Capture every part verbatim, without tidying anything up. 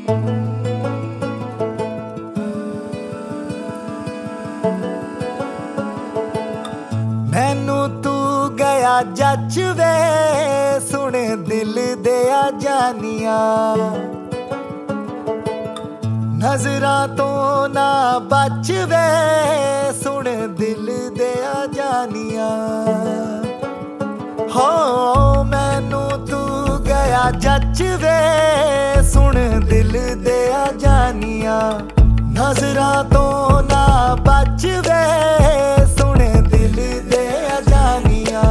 मैनू तू गया जच वे सुन दिल दिया जानिया, नजरां तो ना बच वे सुन दिल दिया जानिया। हो मैनू तू गया जच वे सुन दिल दिया जानिया, नजरां तो ना बच वे सुन दिल दिया जानिया।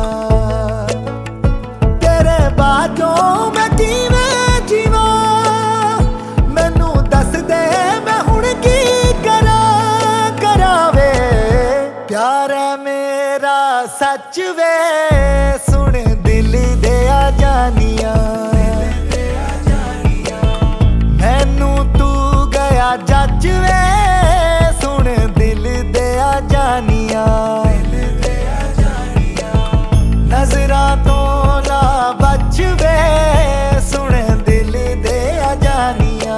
तेरे बाजों मैं किवें जीवां मैनू दस दे मैं हुण की करा करा वे, प्यार है मेरा सच वे सुन दिल दिया जानिया। मैनू तू गया जच वे सुन दिल दिया जानिया, नजरां तो ना बच वे सुन दिल दिया जानिया।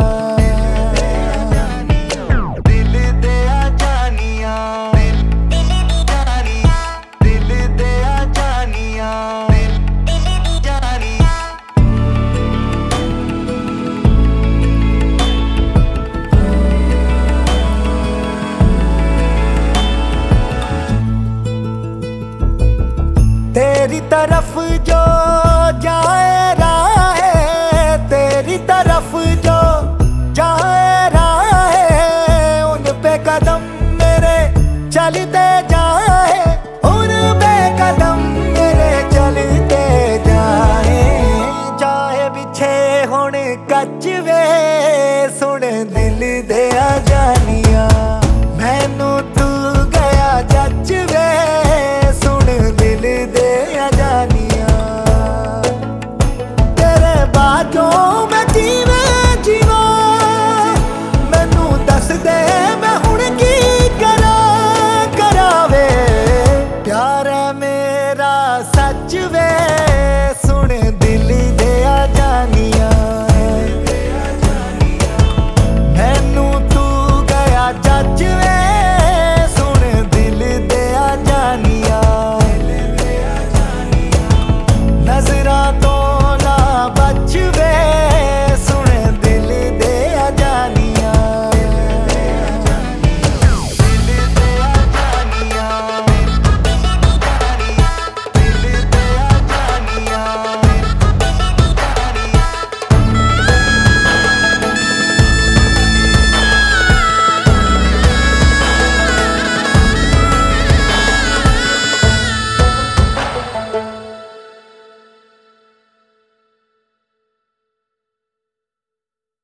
दिल दिया जानिया, दिल दिया जानिया। तेरी तरफ जो जाए राहे, तेरी तरफ जो जाए राहे, उन पे कदम मेरे चलते जाए, उन पे कदम मेरे चलते जाए। चाहे बिछे हुण कच वे सुन दिल दिया जानिया। मैनू तू गया जच वे सुन दिल दिया जानिया। तेरे बाजों मैं जीव